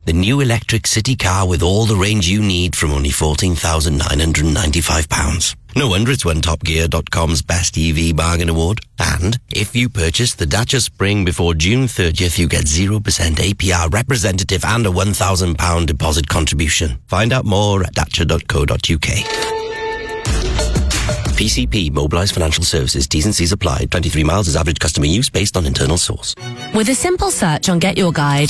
The new electric city car with all the range you need from only £14,995. No wonder it's won TopGear.com's Best EV Bargain Award. And if you purchase the Dacia Spring before June 30th, you get 0% APR representative and a £1,000 deposit contribution. Find out more at dacia.co.uk. PCP, Mobilised Financial Services, T's and C's applied. 23 miles is average customer use based on internal source. With a simple search on Get Your Guide,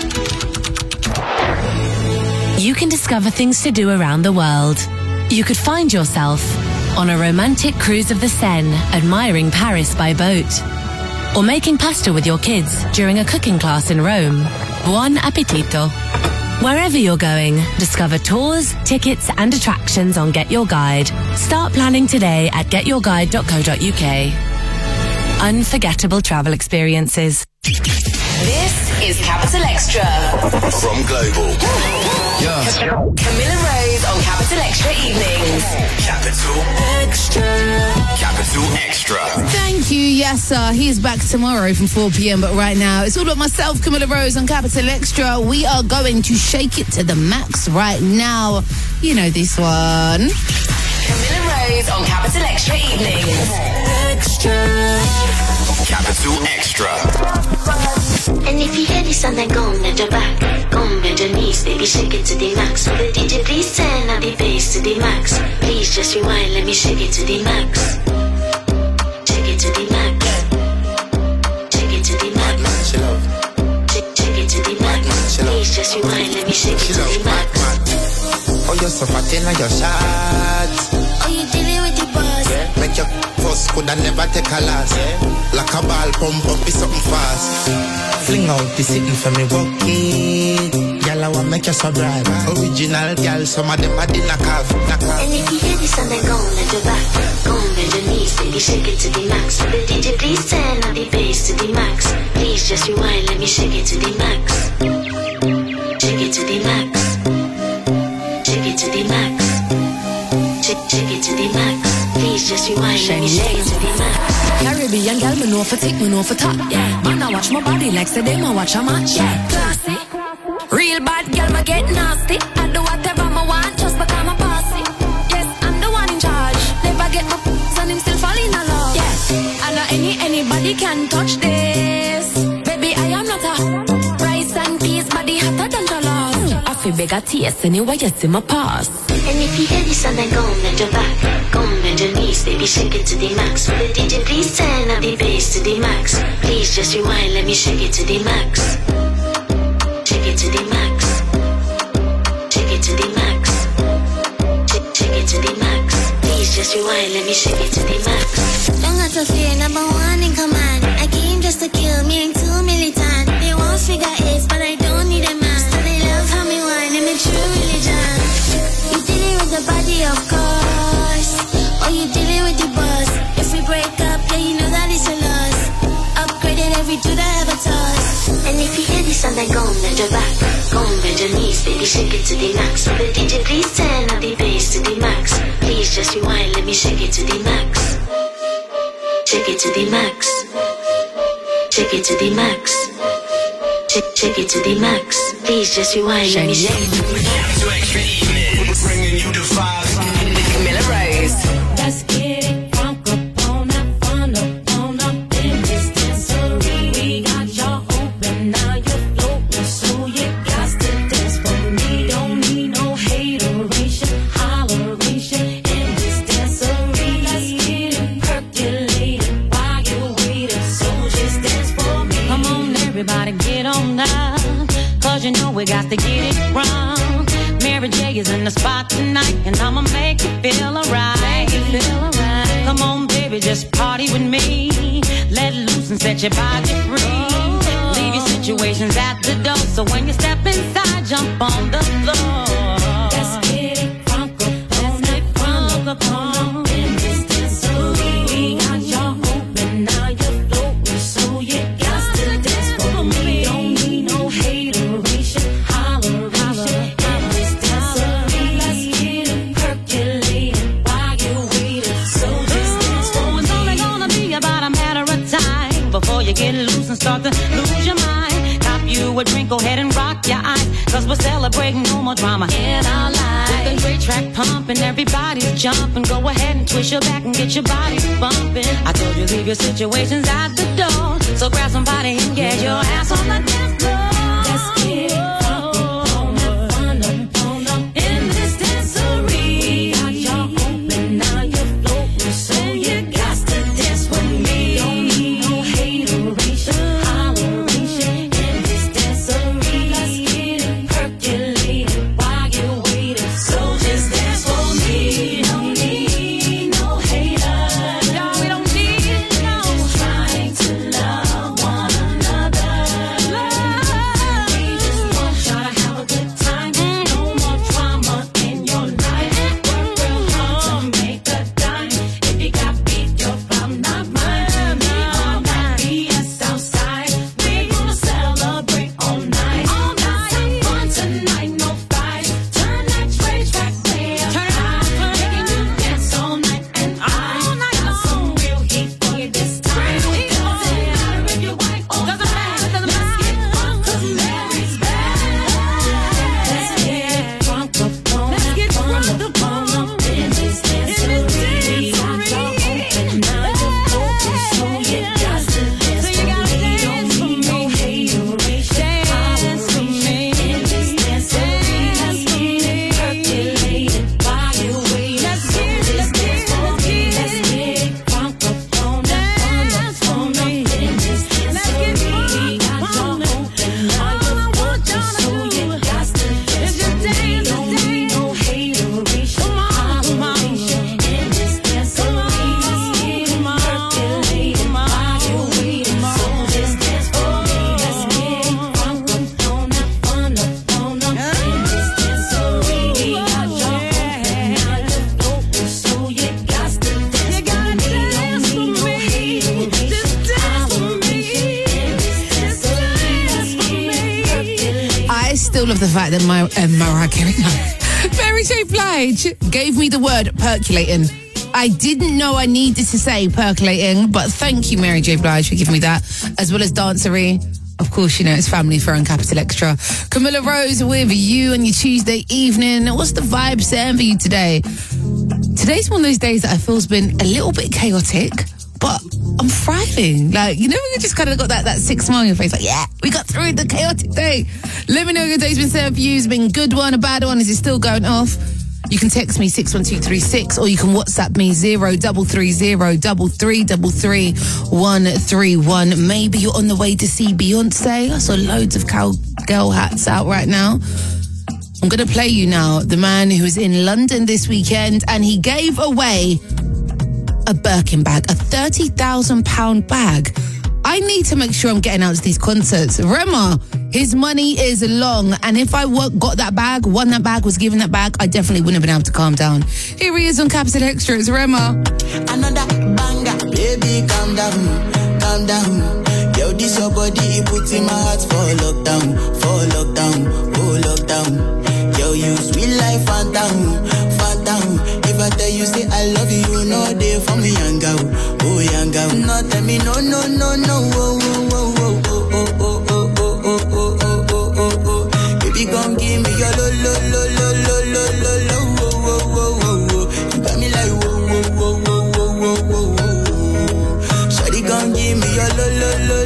you can discover things to do around the world. You could find yourself on a romantic cruise of the Seine, admiring Paris by boat. Or making pasta with your kids during a cooking class in Rome. Buon appetito. Wherever you're going, discover tours, tickets and attractions on Get Your Guide. Start planning today at getyourguide.co.uk. Unforgettable travel experiences. This is Capital Extra. From Global. Yes. Camilla Rose on Capital Extra Evenings. Capital Extra. Capital Extra. Thank you, yes sir. He's back tomorrow from 4 p.m. But right now, it's all about myself, Camilla Rose on Capital Extra. We are going to shake it to the max right now. You know this one. Camilla Rose on Capital Extra Evenings. Extra. Capital Extra. And if you hear this and then go bend your back, go bend your knees, baby, shake it to the max. The DJ please turn up the bass to the max. Please just rewind, let me shake it to the max. Shake it to the max. Shake it to the max. Shake it to the max. Please just rewind, let me shake it to the max. Oh, you're so fat in your shots. Oh, you dealing with the boss. Make your first could I never take a last. Like a ball pump up is something fast. Fling out the sitting for me walk it. Y'all I want make you so bright. Original girl, some of them are in a calf. And if you hear this and then go let your back. Go bend your knees, baby, shake it to the max. The DJ please turn up the bass to the max. Please just rewind, let me shake it to the max. Shake it to the max. Shake it to the max. Shake it to the max. Please just rewind, let me shake it to the max. Caribbean girl, me know for tick, me know for top. Yeah, man, I watch my body like say they ma watch a match. Yeah, classy. Real bad girl, me get nasty. I do whatever me want, just because I'm bossy. Yes, I'm the one in charge. Never get my and him still fall in love. Yes, I know anybody can touch this. Baby, I am not a rice and peas, body hotter than jollof. I feel big at taste anyway, you see my pass. And if you hear this and then go bend your back, go bend your knees, baby, shake it to the max. The DJ please turn up the bass to the max. Please just rewind, let me shake it to the max. Shake it to the max. Shake it to the max. Shake it to the max. Please just rewind, let me shake it to the max. Don't got to fear, number one in command. I came just to kill, me ain't too militant. They won't figure eight, but I don't need a man. So they love how me whine, I'm a true religion. You dealing with the body, of course. Or you dealing with the boss. If we break up, yeah, you know that it's a loss. Upgraded every dude I ever toss. And if you hear this and then go bend your back, go bend your knees, baby, shake it to the max. The DJ please turn up the bass to the max. Please just rewind, let me shake it to the max. Shake it to the max. Shake it to the max. Shake it to the max. Please just rewind, let me shake it to the max. Capital Extra Evenings. Bringing you the vibes. With Camilla Rose. Let's get it crunk up on that fun up in this dancery. We got y'all open, now you're floating, so you got to dance for me. Don't need no hateration, holleration in this dancery. Let's get it percolated while you're waiting, so just dance for me. Come on, everybody, get on down, 'cause you know we got to get it wrong. Mary J is in the spot tonight, and I'ma make you feel alright. Come on, baby, just party with me. Let loose and set your body free. Leave your situations at the door, so when you step inside, jump on the floor. Let's get it crunk up on that crunk up on in this dancery. We got y'all open, now you're floating, so you got to dance for me. Don't need no hateration, holleration in this dancery. Let's get it percolated while you're waiting, so just dance for me. It's only gonna be about a matter of time before you get loose and start to lose your mind. Cop you a drink, go ahead and rock your eyes. Cause we're celebrating no more drama in our lives. With the great track pumping, everybody's jumping. Go ahead and twist your back and get your body bumping. I told you leave your situations at the door. So grab somebody and get your ass on the dance floor. Let's get it on, have fun up in this dancery. Got y'all open, now you're floating, so you got to dance with me. Don't need no hateration, holleration in this dancery. Let's get it percolated while you're waiting, so just dance for me. Don't need no haters, no, we don't need no. Just trying to love one another. We just want y'all to have a good time. No more drama in your life. Work real hard to make a dime. If you got beef, your problem, not mine. We all got BS outside. We gonna celebrate all night. All night, have fun tonight, no fight. Turn that train track way up high. Making you dance all night, and I got some real heat for you this time. It doesn't matter if you're white or black. Let's get drunk 'cause Mary's back. Let's get drunk up on that fun up in this dancery. Got y'all open, now you're open, so you got to dance for me. Don't need no hateration, holleration in this dancery. Let's get it percolated while you're waiting, so just dance for me. Let's get drunk up on that fun up in this dancery. Got y'all open, now you're open, so you got to dance for me. Don't need no hateration, holleration in this dancery. Let's get it percolated while you're waiting, so just dance for me. Let's get drunk up on that fun up in this dancery. Got y'all open, now you're open, so you got to dance for me. Don't need no hateration, holleration in this dancery. I still love the fact that Mariah Carey, Mary J. Blige, gave me the word percolating. I didn't know I needed to say percolating, but thank you, Mary J. Blige, for giving me that, as well as dancery. Of course, you know, it's Family Fur and Capital Extra. Camilla Rose with you on your Tuesday evening. What's the vibe saying for you today? Today's one of those days that I feel's been a little bit chaotic, but I'm thriving. Like, you know, when you just kind of got that sick smile on your face, like, yeah, we got through the chaotic day. Let me know your day's been saying for you. It's been a good one, a bad one. Is it still going off? You can text me 61236 or you can WhatsApp me 033033333131. Maybe you're on the way to see Beyonce. I saw loads of cowgirl hats out right now. I'm going to play you now the man who was in London this weekend and he gave away a Birkin bag, a £30,000 bag. I need to make sure I'm getting out to these concerts. Rema, his money is long, and if I got that bag, won that bag, was given that bag, I definitely wouldn't have been able to calm down. Here he is on Capital Extra. It's Rema. Another banger, baby, calm down, calm down. Yo, this your body, it puts in my heart for lockdown, oh lockdown. Yo, you sweet life, phantom, phantom. If I tell you, say I love you, no day for me, young girl, oh young girl. No, tell me, no, oh, baby, gon' give me your lo. You got me like, Shawty gon' give me your lo.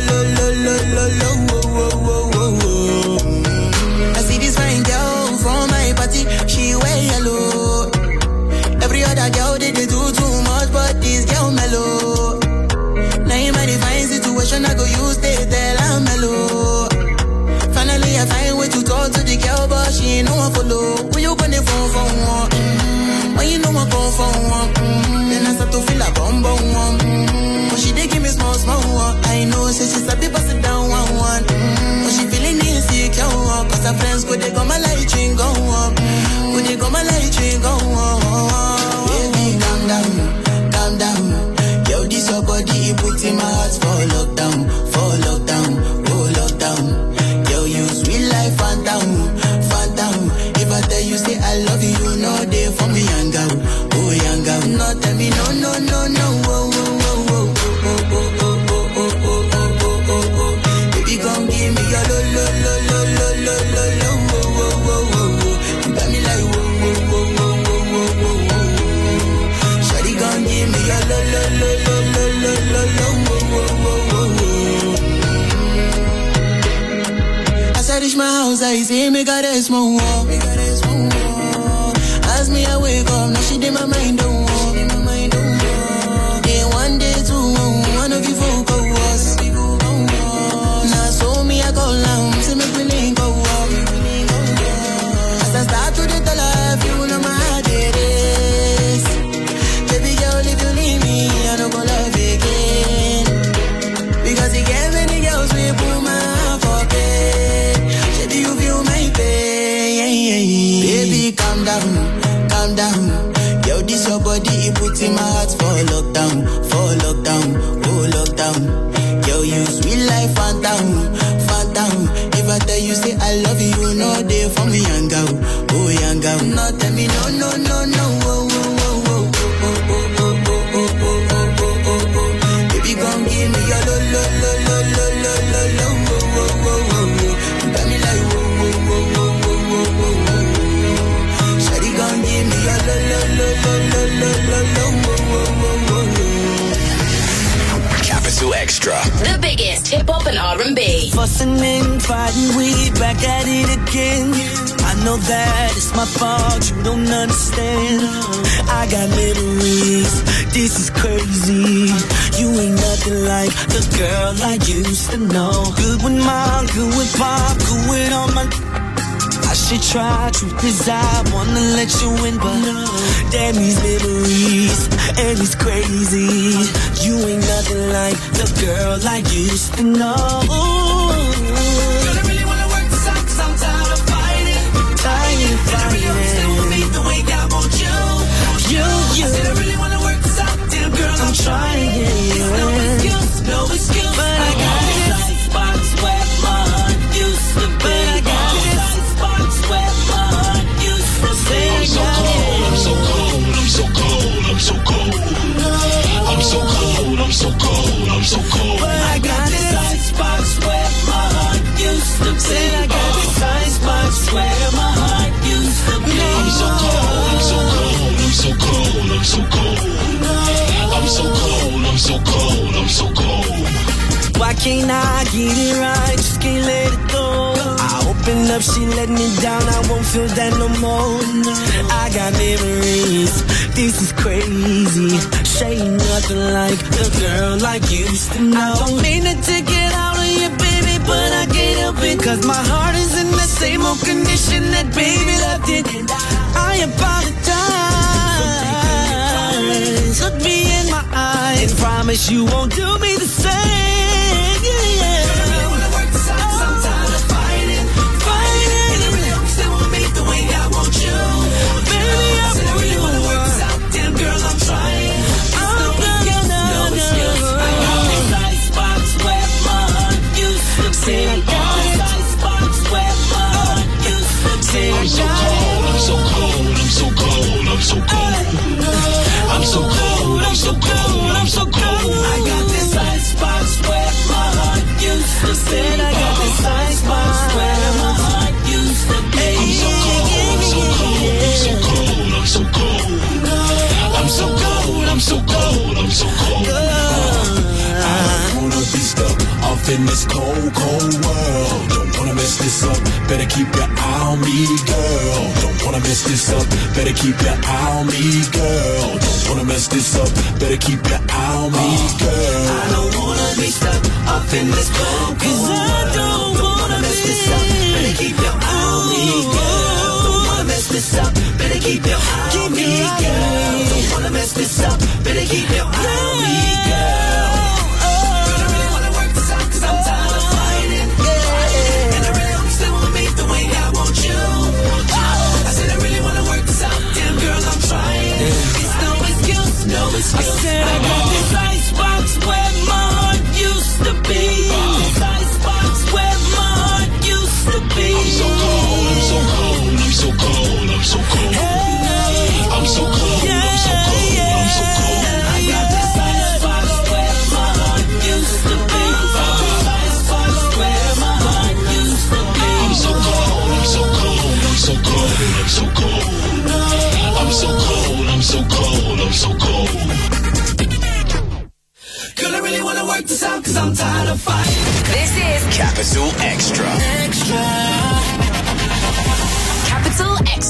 I see this fine girl from my party, she wear yellow. Every other girl they do too much, but this girl mellow. Now in my divine situation, I go use they tell I'm mellow. Finally I find way to talk to the girl, but she ain't no one follow. When you gonna phone for one? When you know I phone for one? Then I start to feel a bum. But she dey give me small one. I know, say she's a bit pass it down one. But she feeling insecure, cause her friends go they go my light ring go up. Go they go my light ring go up. Baby, calm down. Yo, this your body, it puts in my heart for lockdown, oh lockdown. Yo, you sweet life, phantom. If I tell you, say I love you, no day for me, young girl, oh young girl. No, tell me, no, oh. Baby, gon' give me your lo. I say, make her rest more. As me, I wake up, now she did my mind, don't walk. Day one, day two, one of you focus. Now, so me, I go down, to make me link up. As I start to the life, you know my heart it is. Baby girl, if you leave me, I don't go love again. Because you get many girls, we put my heart for bed. Baby, you feel my pain. Baby, calm down. Yo, this your body, it puts in my heart for lockdown, oh lockdown. Yo, you sweet life, phantom. If I tell you, say I love you, you know they for me, young girl. No, tell me no, Baby, come give me your lo. Got me like Shawty, come give me your lo. Capital Extra. The biggest hip-hop and R&B. Fussing and fighting, we back at it again. I know that it's my fault, you don't understand. I got memories, this is crazy. You ain't nothing like the girl I used to know. Good with mom, good with pop, good with all my... I should try, truth is I wanna let you in, but damn these memories, and it's crazy. You ain't nothing like the girl I used to know. Girl, I really wanna work this out, 'cause I'm tired of fighting. And I really stay with me the way I want you. I said I really wanna work this out, damn girl, I'm trying. It's no excuse, but I got this icebox where my heart used to be. But I got this icebox where my heart used to be. I'm so cold. I'm so cold. But I got this icebox where my heart used to be. I got this icebox where my heart used to be. I'm so cold. Why can't I get it right? Just can't let it go. I open up, she let me down. I won't feel that no more. I got memories. This is crazy. She ain't nothing like the girl I used to know. I don't mean to take it out on you, baby, but I can't help it. 'Cause my heart is in the same old condition that baby left it. I apologize. Look me in my eyes and promise you won't do me the same. I got this icebox where my heart used to be. I got this icebox where my heart used to be. I'm so cold. I don't wanna be stuck off in this cold world. Don't wanna mess this up. Better keep your eye on me, girl. Don't wanna mess this up. Better keep your eye on me, girl. Don't wanna mess this up. Better keep your eye on me, girl. I don't wanna be stuck up in this cold 'cause I don't wanna mess this up. Better keep your eye on me, girl. Don't wanna mess this up. Better keep your eye on me, girl. Don't wanna mess this up. Better keep your eye on me, girl. Girl, I really wanna work this out 'cause I'm tired of fighting. And I really hope you stay with me the way I want you. I said I really wanna work this out. Damn girl, I'm trying. It's no excuse. I said I got this icebox where my heart used to be. This icebox where my heart used to be. I'm so cold. Hey. I'm so cold. I got this icebox where my heart used to be. This icebox where my heart used to be. I'm so cold. Girl, I really wanna work this out 'cause I'm tired of fighting. This is Capital Extra.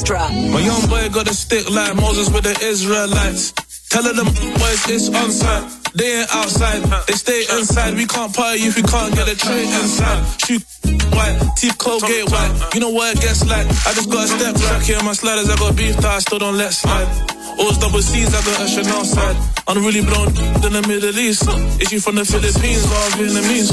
Extra. My young boy got a stick like Moses with the Israelites. Telling them boys it's on site. They ain't outside, they stay inside. We can't party if we can't get a tray inside. Shoot white, teeth Colgate white. You know what it gets like. I just got a step track here on my sliders. I got beef that I still don't let slide. Always double C's, I got a Chanel side. I'm really blown in the Middle East. Is you from the Philippines or Vietnamese?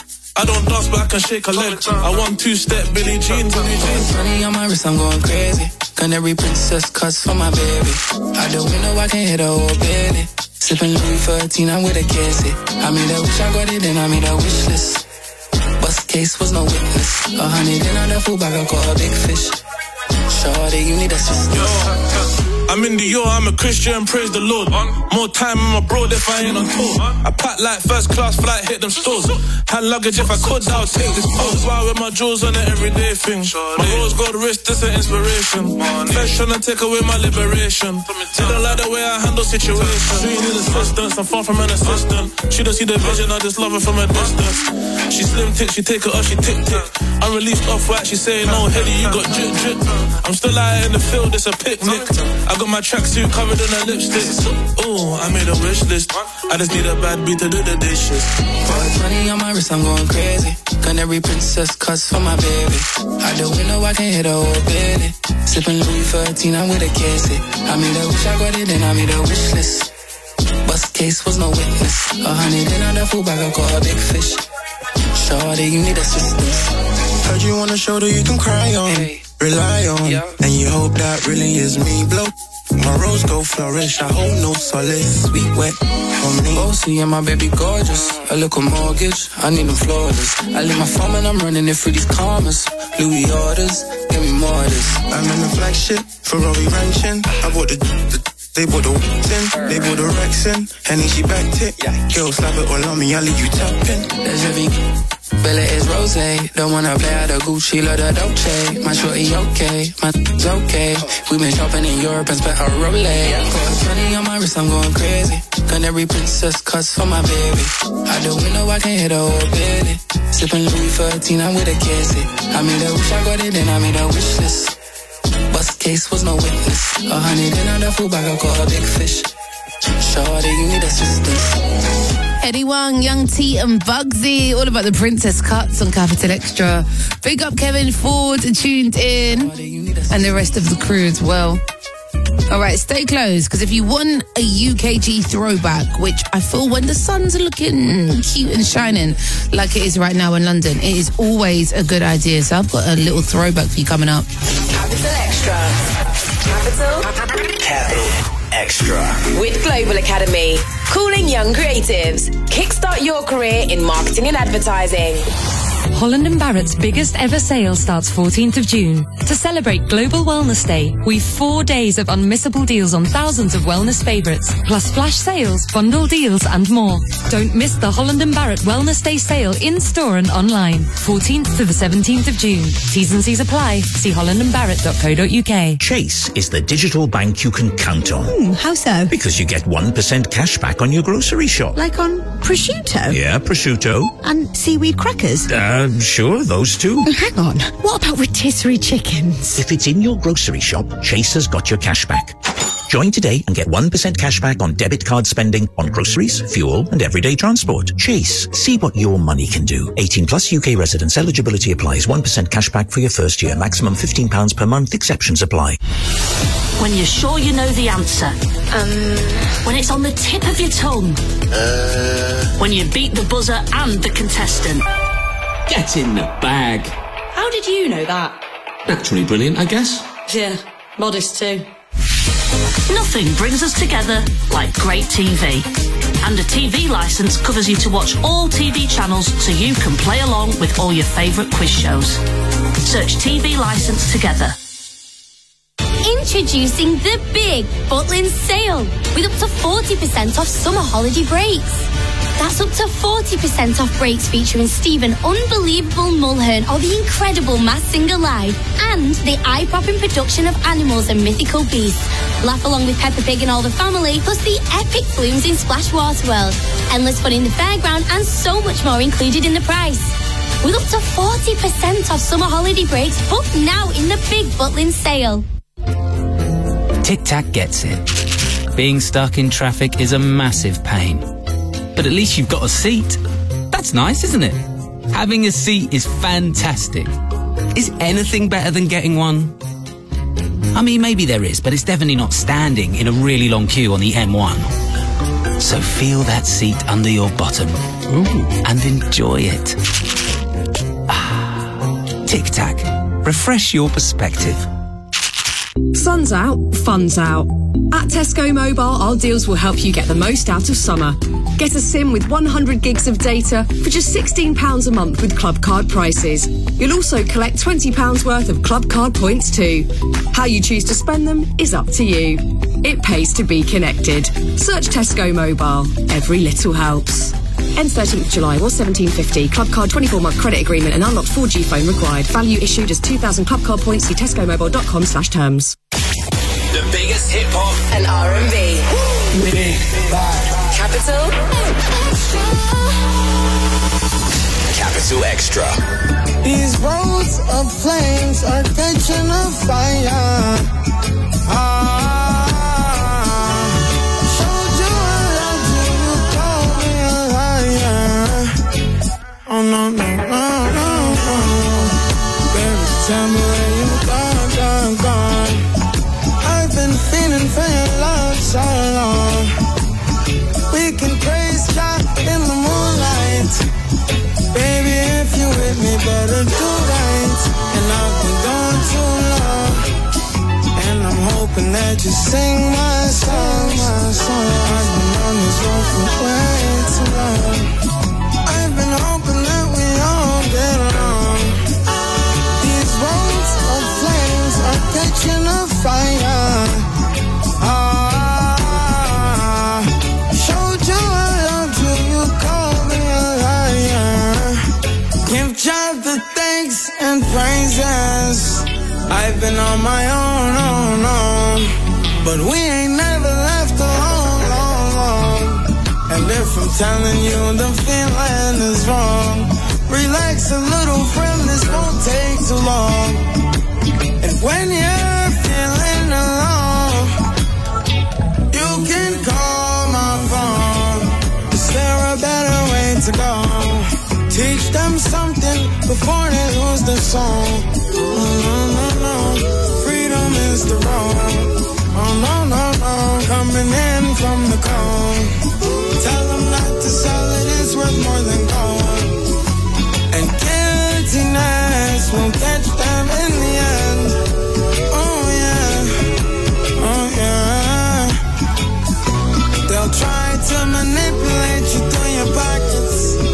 I don't dance but I can shake a leg. I want two-step Billie Jean. Money on my wrist, I'm going crazy. Canary princess cuts for my baby. Out the window, I can hit a whole belly. Sipping Louis 13, I'm with a cassie. I made a wish, I got it, then I made a wish list. Bust case was no witness. 100 in on the food bag, I caught a big fish. Shorty, you need assistance. I'm in the yo, I'm a Christian, praise the Lord. More time I'm abroad if I ain't on tour. I pack like first class flight, hit them stores. Hand luggage if I could, I'll take this pose. Why with my jewels on the everyday thing. My rose gold wrist, this an inspiration. Fresh tryna take away my liberation. They don't like the way I handle situations. She need assistance, I'm far from an assistant. She don't see the vision, I just love her from a distance. She slim tick, she take it off, she tick tick. I'm released off white, she saying no, Heady, you got drip drip. I'm still out in the field, it's a picnic. I got my tracksuit covered in a lipstick. Ooh, I made a wish list. I just need a bad beat to do the dishes. 420 on my wrist, I'm going crazy. Canary princess cuts for my baby. Out the window, I can hit a whole belly. Sipping Louis 13, I'm with a cassie. I made a wish, I got it, then I made a wish list. Bust case was no witness. 100 in on the food bag, I caught a big fish. Shorty, you need assistance. Heard you on the shoulder you can cry on, rely on, and you hope that really is me. Blow my rose gold flourish, I hold no solace, sweet wet on me. Bossy and my baby gorgeous, a little mortgage, I need them flawless. I leave my phone and I'm running it through these commas. Louis orders, give me more of this. I'm in the flagship, Ferrari ranching. I bought they bought the in, they bought the Rex in, Henny she backed it. Girl slap it all on me, I'll leave you tapping. There's your Bella is rosé, don't wanna play out the Gucci, love the Dolce. My shorty okay, my okay. We been shopping in Europe and spent a Rolex. Got 20 on my wrist, I'm going crazy. Canary princess cuts for my baby. Out the window, I can hit a whole belly. Sipping Louis 13, I'm with a cassie. I made a wish, I got it, then I made a wish list. Bust case was no witness. 100 in on the food bag, I caught a big fish. Shorty, you need assistance. Eddie Wang, Young T and Bugsy, all about the princess cuts on Capital Extra. Big up Kevin Ford, tuned in, and the rest of the crew as well. All right, stay close, because if you want a UKG throwback, which I feel when the suns are looking cute and shining like it is right now in London, it is always a good idea. So I've got a little throwback for you coming up. Capital Extra. Capital Extra. With Global Academy. Calling young creatives. Kickstart your career in marketing and advertising. Holland & Barrett's biggest ever sale starts 14th of June. To celebrate Global Wellness Day, we've 4 days of unmissable deals on thousands of wellness favourites, plus flash sales, bundle deals and more. Don't miss the Holland & Barrett Wellness Day sale in-store and online. 14th to the 17th of June. T's and C's apply. See hollandandbarrett.co.uk. Chase is the digital bank you can count on. How so? Because you get 1% cash back on your grocery shop. Like on prosciutto? Yeah, prosciutto. And seaweed crackers? Sure, those two. Hang on, what about rotisserie chickens? If it's in your grocery shop, Chase has got your cash back. Join today and get 1% cash back on debit card spending on groceries, fuel and everyday transport. Chase, see what your money can do. 18 plus UK residents. Eligibility applies. 1% cash back for your first year. Maximum £15 per month. Exceptions apply. When you're sure you know the answer. When it's on the tip of your tongue. When you beat the buzzer and the contestant. Get in the bag. How did you know that? Naturally brilliant, I guess. Yeah, modest too. Nothing brings us together like great TV. And a TV licence covers you to watch all TV channels so you can play along with all your favourite quiz shows. Search TV licence together. Introducing the big Butlins sale with up to 40% off summer holiday breaks. That's up to 40% off breaks featuring Stephen Unbelievable Mulhern or the incredible Masked Singer Live and the eye-popping production of animals and mythical beasts. Laugh along with Peppa Pig and all the family, plus the epic blooms in Splash Water World, endless fun in the fairground and so much more included in the price. With up to 40% off summer holiday breaks, book now in the big Butlins sale. Tic Tac gets it. Being stuck in traffic is a massive pain. But at least you've got a seat. That's nice, isn't it? Having a seat is fantastic. Is anything better than getting one? I mean, maybe there is, but it's definitely not standing in a really long queue on the M1. So feel that seat under your bottom and enjoy it. Tic Tac. Refresh your perspective. Sun's out, fun's out. At Tesco Mobile, our deals will help you get the most out of summer. Get a SIM with 100 gigs of data for just £16 a month with Club Card prices. You'll also collect £20 worth of Club Card points too. How you choose to spend them is up to you. It pays to be connected. Search Tesco Mobile. Every little helps. Ends 13th of July, was $17.50. Club Card 24-month credit agreement and unlocked 4G phone required. Value issued as 2,000 Club Card points. See tescomobile.com/terms. The biggest hip hop and R&B. Big Bad. Capital. Capital Extra. These roads of flames are catching a fire. Showed you I loved you, you called me a liar. Oh no, no, no, no, no. Baby, tell me where you gone. I've been feeling for your love so long. We can praise God in the moonlight. Baby, if you with me, better do right. And I've been gone too long, and I'm hoping that you sing my song. I've been on this road for way too long. I've been hoping that we all get along. These roads of flames are catching a fire. Showed you I loved you, you called me a liar. Give God the thanks and praises. I've been on my own, but we ain't never left alone. And if I'm telling you the feeling is wrong, relax a little, friend, this won't take too long. And when you're feeling alone, you can call my phone. Is there a better way to go? Teach them something before they lose their soul. Oh, no, no, no. Freedom is the road. Oh, no, no, no. Coming in from the cold. Tell them not to sell it, it's worth more than gold. And guiltiness won't catch them in the end. Oh, yeah. Oh, yeah. They'll try to manipulate you through your pockets.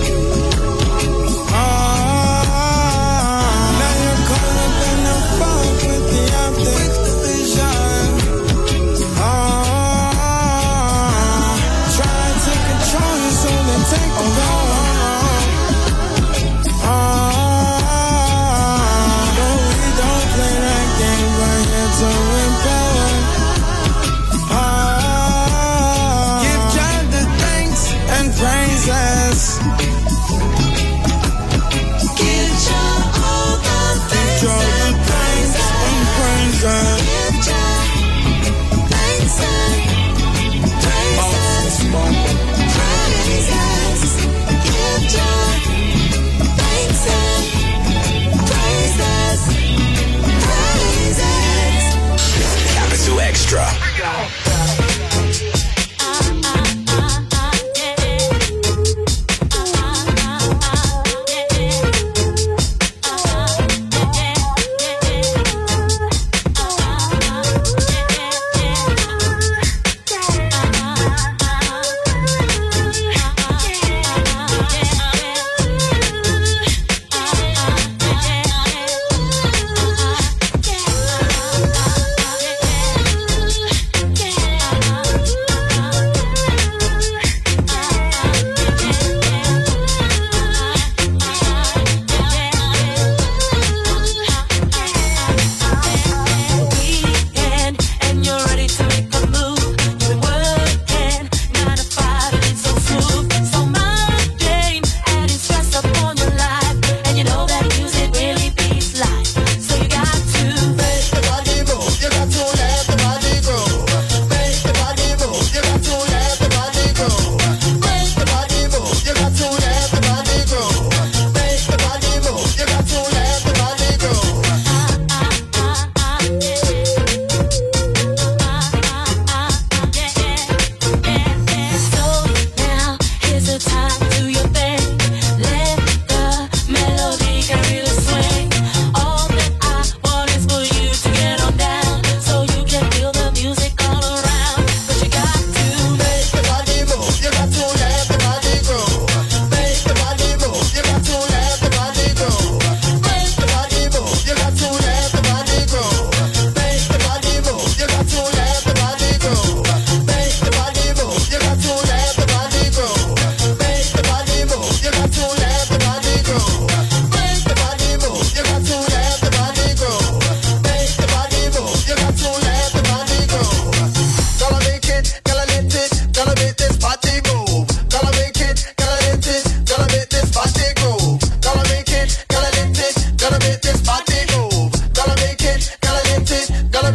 Capital Extra.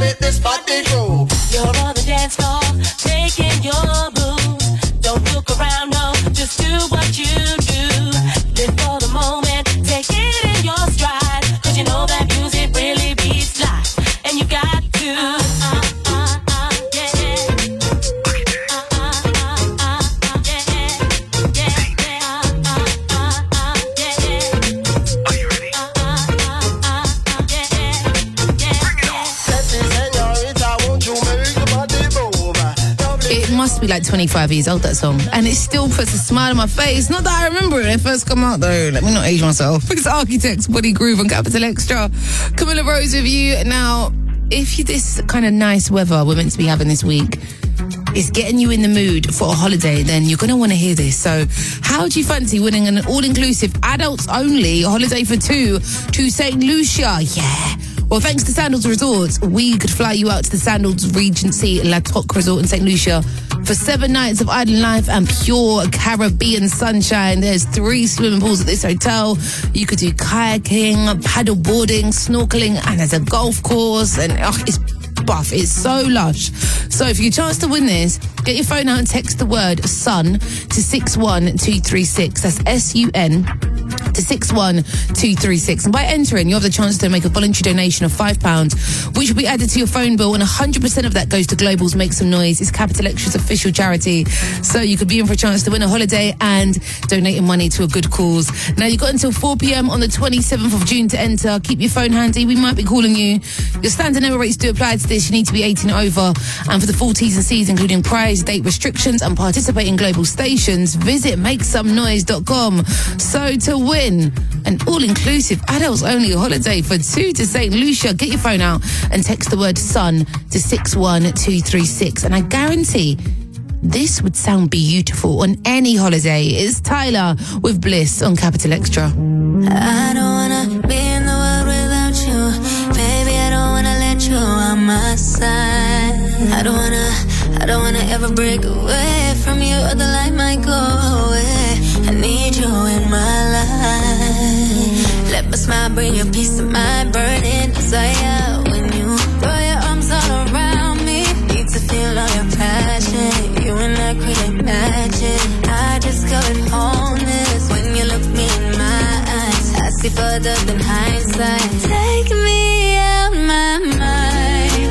make this body grow. You're on the dance floor, making your moves. Don't look around, no, just do what you do. Live for the moment, take it in your stride. Cause you know that music really beats life. And you got to. Must be like 25 years old, that song, and it still puts a smile on my face. Not that I remember it when it first come out though. Let me not age myself. It's Architects, Body Groove on Capital Extra. Camilla Rose with you. Now, if you this kind of nice weather we're meant to be having this week is getting you in the mood for a holiday, then you're going to want to hear this. So how do you fancy winning an all-inclusive adults only holiday for two to St. Lucia? Yeah. Well, thanks to Sandals Resorts, we could fly you out to the Sandals Regency La Toc Resort in St. Lucia for 7 nights of island life and pure Caribbean sunshine. There's 3 swimming pools at this hotel. You could do kayaking, paddle boarding, snorkeling, and there's a golf course. And it's buff. It's so lush. So if you get a chance to win this, get your phone out and text the word SUN to 61236. That's SUN to 61236. And by entering, you have the chance to make a voluntary donation of £5, which will be added to your phone bill, and 100% of that goes to Global's Make Some Noise. It's Capital Extra's official charity. So you could be in for a chance to win a holiday and donating money to a good cause. Now, you've got until 4 p.m. on the 27th of June to enter. Keep your phone handy. We might be calling you. Your standard error rates do apply to this. You need to be 18 over. And for the full T's and C's, including price, date restrictions, and participating global stations, visit makesomenoise.com. So to win an all-inclusive adults-only holiday for 2 to St. Lucia, get your phone out and text the word SUN to 61236. And I guarantee this would sound beautiful on any holiday. It's Tyler with Bliss on Capital Extra. I don't wanna be in the world without you. Baby, I don't wanna let you on my side. I don't wanna ever break away from you, or the light might go away. I need you in my life. Let my smile bring you peace of mind, burning desire. When you throw your arms all around me, need to feel all your passion. You and I create magic. I discovered wholeness when you look me in my eyes. I see further than hindsight. Take me out my mind.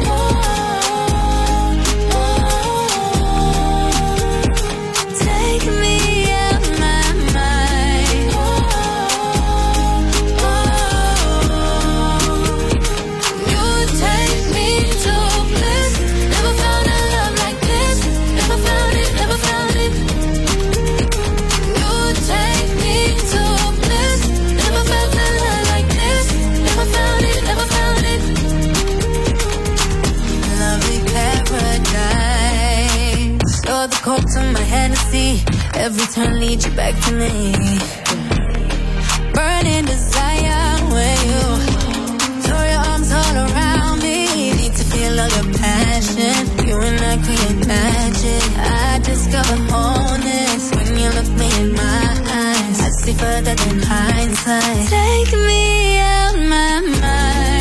To my Hennessy, every turn leads you back to me. Burning desire when you throw your arms all around me. Need to feel all your passion. You and I create magic. I discover wholeness when you look me in my eyes. I see further than hindsight. Take me out my mind.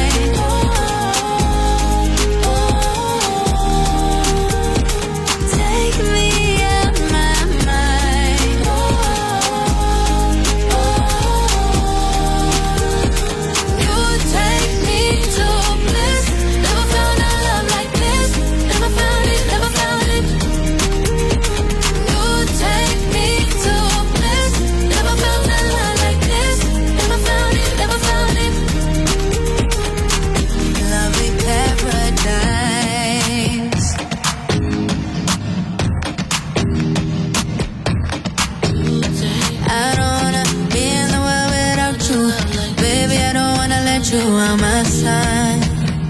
You on my side.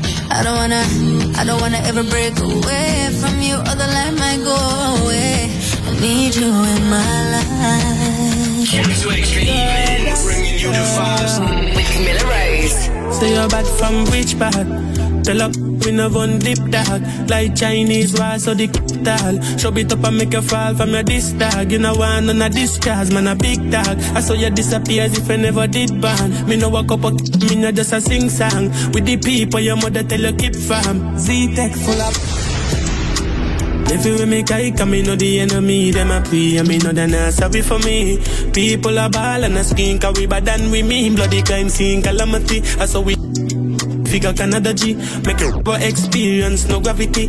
I don't wanna ever break away from you, or the light might go away. I need you in my life. Capital Extra Evenings, bringing you the vibes with Camilla Rose. Say you're back from which part? Tell up, we no one dip dog. Like Chinese wall, so the tall. Show it up and make you fall from your disc dog. You know one on a discharge, man a big dog. I saw you disappear as if I never did ban. Me no walk up, me no just a sing song. With the people your mother tell you keep farm. Z-Tech full up. If you with me kike, me know the enemy, them a pray, and me know they not sorry for me. People are ball and a skin, cause we bad than we mean. Bloody crime scene, calamity, I saw we figure Canada G, make a experience, no gravity.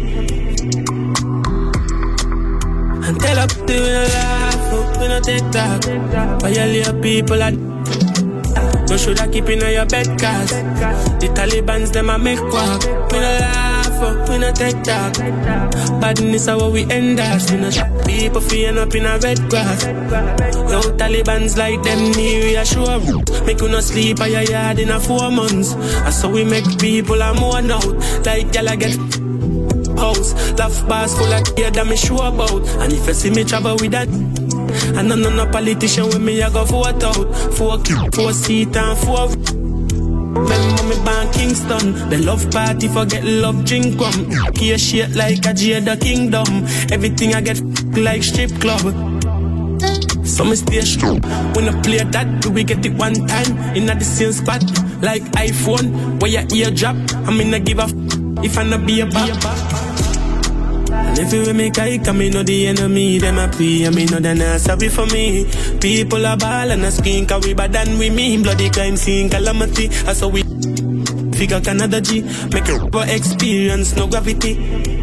And tell up to we no laugh, we no take talk. Violate people are no should I keep in your bed, cause the Taliban's them a make walk. We no laugh, we no take talk. Badness is how we end us. We no people feeling up in a red grass. No Taliban's like them need reassure. Make you no sleep at your yard in a 4 months. And so we make people a mourn out. Like y'all get house. Laugh bars full of gear that me sure about. And if you see me travel with that, and no politician with me, I go vote out. 4 seat and 4. Remember me born Kingston. The love party forget love drink rum. Gear shit like a Jada Kingdom. Everything I get like strip club. So me stay strong. When I play that, do we get it one time? In the same spot, like iPhone. Where your ear drop, I mean I give a if I not be a bad. And if you with me kike, I me know the enemy, them a pray, I me know they not sorry for me. People are ball and a skin, cause we bad than we mean. Bloody crime scene, calamity, I saw we figure Canada G, make a experience, no gravity.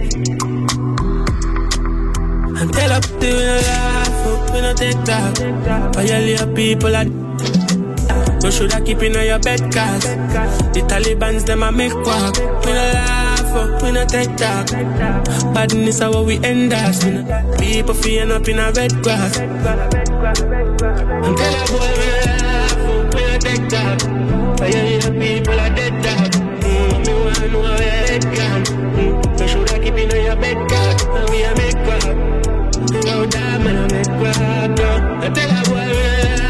And tell up to we no laugh, we no take talk. Violate people are no should I keep in your bed, cause the Taliban's them a make walk. We no laugh, we no take talk. Badness is how we end us. We no people feeling up in a red grass. And tell a boy we no laugh, we no take talk. Violate people are dead dog. Me want know how your head gone. No should I keep in your bed, cause we a make walk. No damn, I don't make walk, no. And tell a boy we no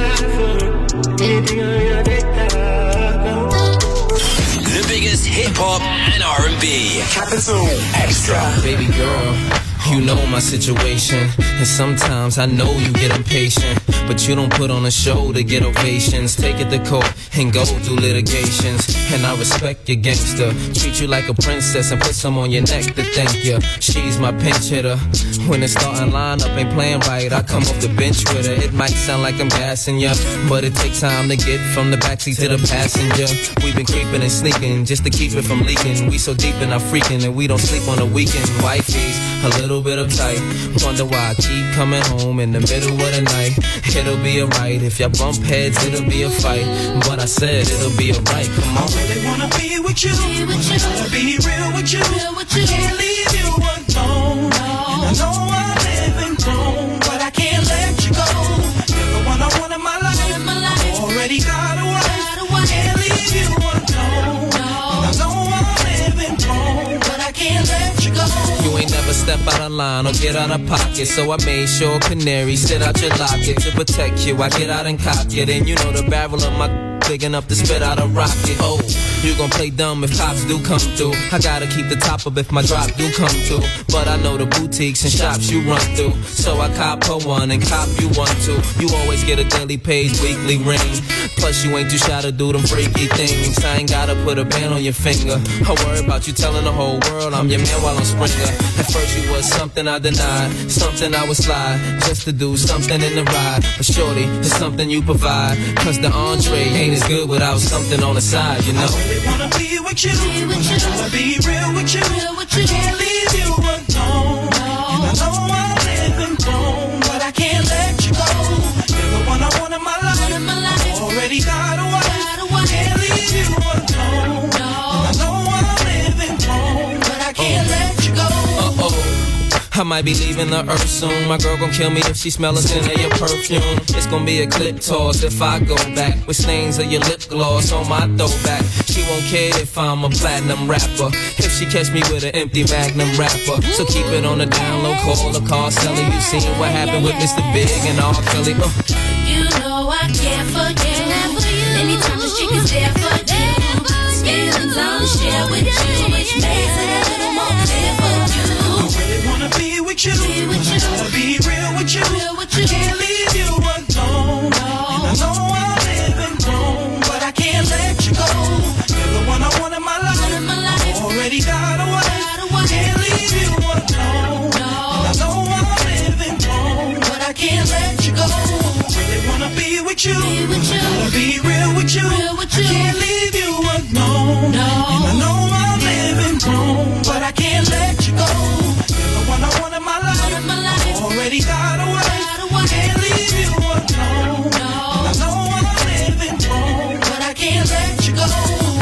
The biggest hip hop and R&B. Capital Extra. Baby girl, you know my situation. And sometimes I know you get impatient, but you don't put on a show to get ovations. Take it to court and go through litigations. And I respect your gangster. Treat you like a princess and put some on your neck to thank you. She's my pinch hitter. When the starting lineup ain't playing right, I come off the bench with her. It might sound like I'm gassing ya, but it takes time to get from the backseat to the passenger. We've been creeping and sneaking just to keep it from leaking. We so deep in our freaking and we don't sleep on the weekend. Wifey's a little bit uptight. Wonder why I keep coming home in the middle of the night. It'll be alright. If y'all bump heads, it'll be a fight. But I said it'll be alright. Come on. I really wanna be with you. Wanna be real with you. I can't leave you alone. And I know I'm living wrong, but I can't let you go. You're the one I want in my life. I already got a wife. Can't leave you alone. And I know I'm living wrong, but I can't let you go. You ain't never step out of line or get out of pocket, so I made sure canary sit out your locket to protect you. I get out and cock it, and you know the barrel of my big enough to spit out a rocket. Oh, you gon' play dumb if cops do come through. I gotta keep the top up if my drop do come through. But I know the boutiques and shops you run through, so I cop her one and cop you one too. You always get a daily page, weekly ring. Plus you ain't too shy to do them freaky things. I ain't gotta put a band on your finger. I worry about you telling the whole world I'm your man while I'm Springer. At first you was something I denied, something I would slide just to do something in the ride. But shorty, it's something you provide, cause the entree ain't as good without something on the side, you know. I really wanna be with you. Wanna be real with you. I can't leave you alone. And I know I'm living wrong, but I can't let you go. You're the one I want in my life. I already got a wife. Can't leave you alone. And I know I'm living wrong, but I can't let you go. I might be leaving the earth soon. My girl gon' kill me if she smell a scent of your perfume. It's gon' be a clip toss if I go back with stains of your lip gloss on my throwback. She won't care if I'm a platinum rapper, if she catch me with an empty Magnum wrapper. So keep it on the down low, call the car seller. You seen what happened with Mr. Big and R. Kelly. You know I care for you. Anytime the chick is there for you. Skins on share with you, which makes it a little more clear for you. I really wanna be with you. I gotta be real with you. I can't leave you alone. And I know I'm living wrong, but I can't let you go. You're the one I want in my life. I already got a wife. Can't leave you alone. And I know I'm living wrong, but I can't let you go. Really wanna be with you. Wanna be real with you. I can't leave you alone. And I know I'm living wrong, but I can't let you go. You're the one I want in my life. I already got a wife. Can't leave you alone. And I know I'm living wrong, but I can't let you go.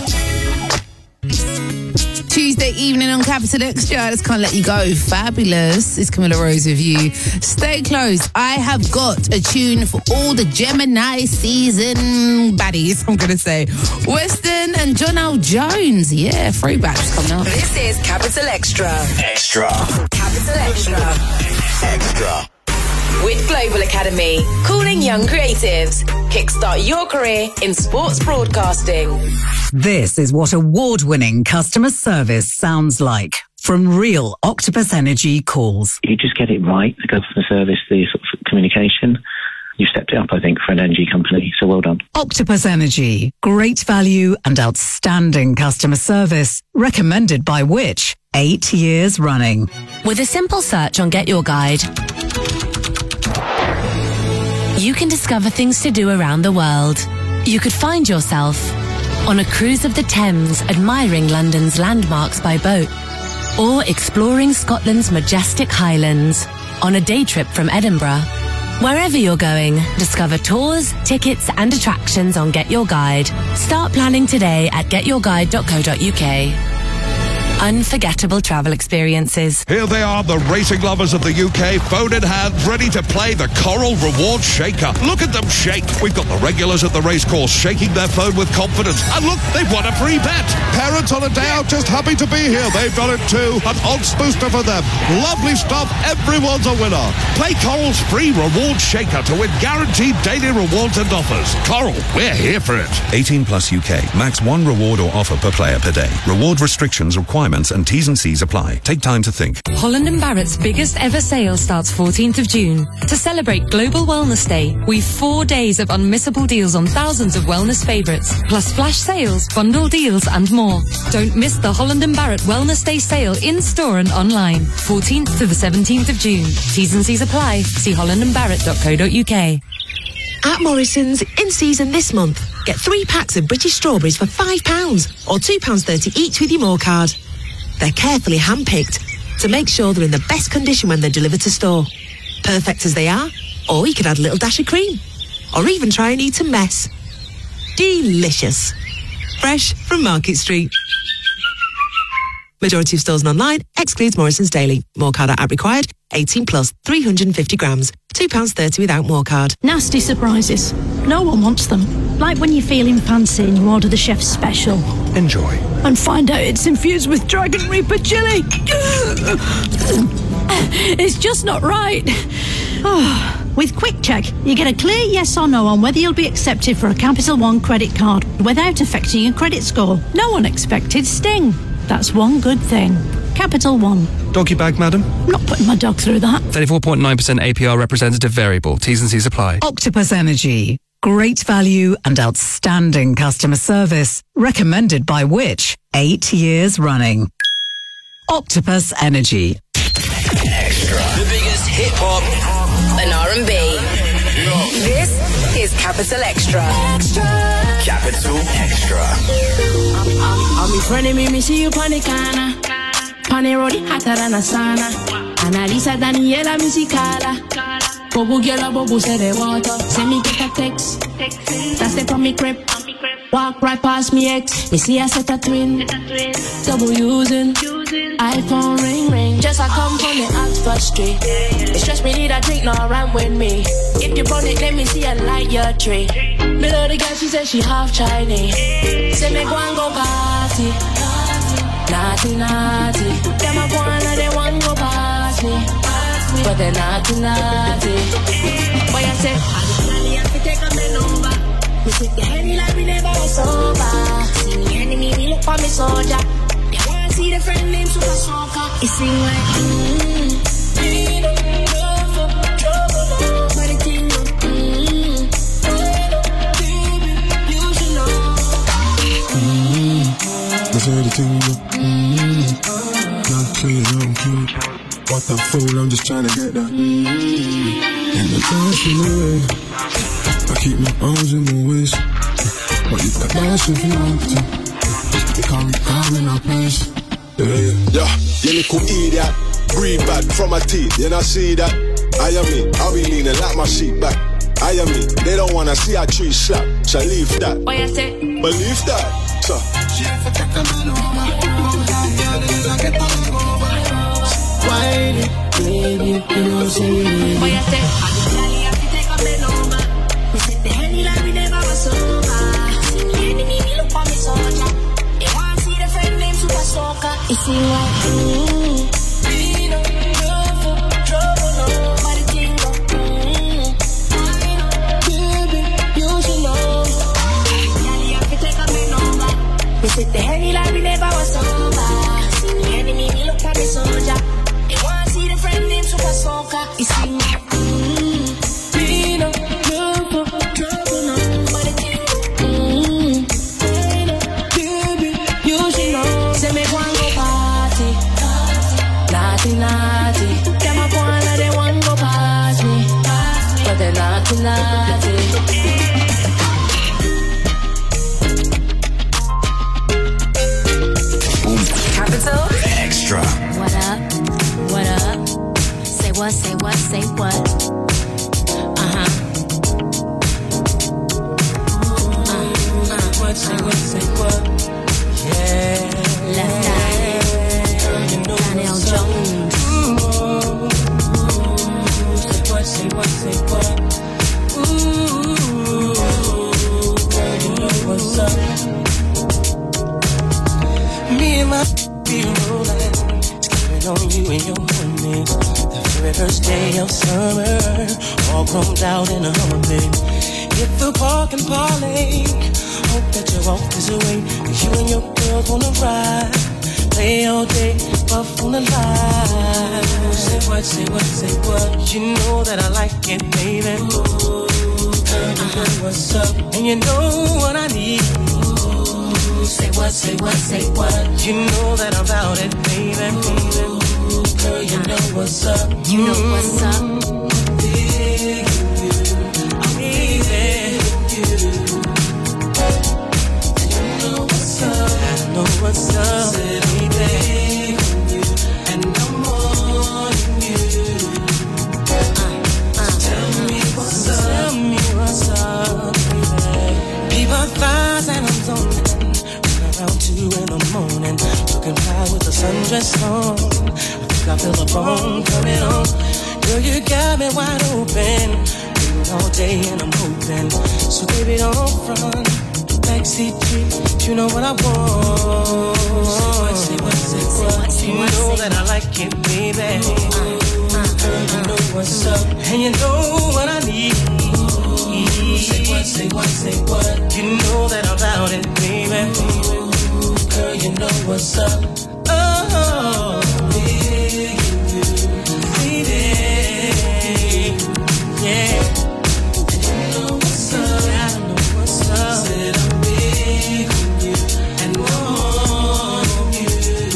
Tuesday evening on Capital Extra. I just can't let you go. Fabulous. It's Camilla Rose with you. Stay close. I have got a tune for all the Gemini season baddies, I'm going to say. Weston and John L. Jones. Yeah, throwbacks coming up. This is Capital Extra. Extra. Capital Extra. Extra. With Global Academy, calling young creatives. Kickstart your career in sports broadcasting. This is what award-winning customer service sounds like from real Octopus Energy calls. You just get it right, the customer service, the sort of communication. You stepped it up, I think, for an energy company, so well done. Octopus Energy, great value and outstanding customer service, recommended by Which? 8 years running. With a simple search on Get Your Guide, you can discover things to do around the world. You could find yourself on a cruise of the Thames, admiring London's landmarks by boat, or exploring Scotland's majestic Highlands on a day trip from Edinburgh. Wherever you're going, discover tours, tickets and attractions on Get Your Guide. Start planning today at getyourguide.co.uk. Unforgettable travel experiences. Here they are, the racing lovers of the UK, phone in hand, ready to play the Coral Reward Shaker. Look at them shake. We've got the regulars at the racecourse shaking their phone with confidence. And look, they've won a free bet. Parents on a day out just happy to be here. They've done it too. An odds booster for them. Lovely stuff. Everyone's a winner. Play Coral's free Reward Shaker to win guaranteed daily rewards and offers. Coral, we're here for it. 18 plus UK. Max 1 reward or offer per player per day. Reward restrictions, requirements and T's and C's apply. Take time to think. Holland & Barrett's biggest ever sale starts 14th of June. To celebrate Global Wellness Day, we've 4 days of unmissable deals on thousands of wellness favourites, plus flash sales, bundle deals and more. Don't miss the Holland & Barrett Wellness Day sale in-store and online. 14th to the 17th of June. T's and C's apply. See hollandandbarrett.co.uk. At Morrison's, in season this month, get 3 packs of British strawberries for £5 or £2.30 each with your More card. They're carefully handpicked to make sure they're in the best condition when they're delivered to store. Perfect as they are, or you could add a little dash of cream, or even try and eat a mess. Delicious. Fresh from Market Street. Majority of stores and online excludes Morrison's Daily. More card at required. 18 plus, 350 grams. £2.30 without More card. Nasty surprises. No one wants them. Like when you're feeling fancy and you order the chef's special. Enjoy. And find out it's infused with Dragon Reaper chili. It's just not right. With Quick Check, you get a clear yes or no on whether you'll be accepted for a Capital One credit card without affecting your credit score. No one expected Sting. That's one good thing. Capital One. Doggy bag, madam? I'm not putting my dog through that. 34.9% APR representative variable. T's and C's apply. Octopus Energy. Great value and outstanding customer service. Recommended by Which? 8 years running. Octopus Energy. Extra. The biggest hip hop and R&B. This is Capital Extra. Capital Extra. I'm in front of me see you panicana. Pane road hotter than a sauna. Analisa Daniela musicala. Bobo girl, bobo say the water. Send me get a text. That's the from me crib. Walk right past me ex. Me see I set a twin. Double using. iPhone ring. Just I come from the Oxford Street. It stress me need a drink, no run with me. If you burn it, let me see a light your tree. Me love the girl, she said she half Chinese. Say me go and go party. Naughty. Them a go and they want go past me. But they naughty. Boy I say, I have to take on the number. We take the Henny like we never was sober. See me enemy, we look for me soldier. They want to see the friend named Super Smoker. It sing like, we don't go for trouble, but it thing go, baby, you should know. That's how the thing go. Not clean, I'm cute. What the fool, I'm just trying to get that. And the dance in the way. I keep my arms in my waist. But you can dance if you want to. Because we come in our place. Yeah, you little idiot. Breathe back from my teeth, you not see that? I am me, I'll be leaning like my seat back. I am me, they don't wanna see our tree slap. So leave that. What you say? Believe that. So. Why, baby, you know say you need. What you say? I just tell you have to take a bend over. We set the Henny like we never was sober. See me enemy, we look for me soldier. They want to see the friend named Super Smoker. It seem like, we don't go for trouble, no. But the thing go, baby, you should know. I just tell you have to take a bend over. We set the Henny like we never was sober. See me enemy, we look for me soldier. They want to see the friend named Super Smoker. It seem like, we don't go for trouble, no. But the thing go, baby, you should know. Say me go and go party, naughty, naughty. Them a go and they want go past me, but they naughty, naughty. Capital Extra. What up? What up? Say what, say what, say what? Uh-huh. What, say what, say what? Yeah. Left eye. Daniel Jones. Say what, say what, say what? Ooh, girl, you know what's up. Me and my be rolling, skipping on you and your homies. The very first day of summer, all chromed out in a Hummer. Hit the park and parlay. Hope that your walk is away. You and your girls wanna ride, play all day, puff on the line. Say what, say what, say what? You know that I like it, baby. Ooh, girl, you know what's up, and you know what I need. Say what, say what, say what? You know that I'm about it, baby. Ooh, girl, you know what's up. You know what's up. Big you, I'm easy. You know what's up. I know what's up, baby. And I'm wanting you. Tell me what's up. Tell me what's up, baby. People thighs and I'm zoning. Around 2 in the morning, looking fly with the sundress on. I think I feel the bone coming on. Girl, you got me wide open, waiting all day and I'm hoping. So baby, don't front, backseat treat. You know what I want. Say what, say what, say what. You know that I like it, baby. Girl, you know what's up, and you know what I need. Say what, say what, say what. You know that I'm about it, baby. Girl, you know what's up. Oh, big you, baby. Yeah. And you know what's up. I know what's up. Said I'm big on you and want you.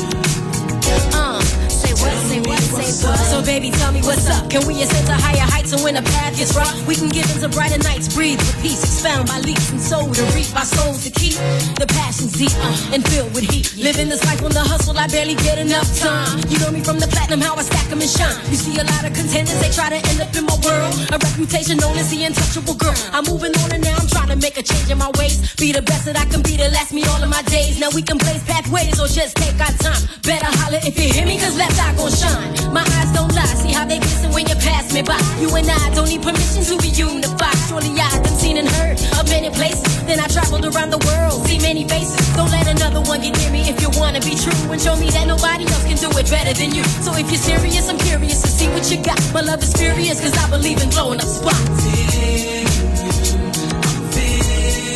Say what, say what, say what? So baby, tell me what's up. Can we ascend to higher heights and when the path gets rough, we can get into brighter nights, breathe with peace, expound by leaps and soul to reap our souls to keep the passions deep and filled with heat. Living this life on the hustle, I barely get enough time. You know me from the platinum, how I stack them and shine. You see a lot of contenders, they try to end up in my world. A reputation known as the untouchable girl. I'm moving on and now I'm trying to make a change in my ways. Be the best that I can be to last me all of my days. Now we can blaze pathways or just take our time. Better holler if you hear me, cause left eye gon' shine. My eyes don't lie, see how they glisten when you pass me by. You and I don't need permission to be unified. Surely I done seen and heard of many places. Then I traveled around the world, see many faces. Don't let another one get near me if you wanna be true. And show me that nobody else can do it better than you. So if you're serious, I'm curious to see what you got. My love is furious cause I believe in blowing up spots. I'm big.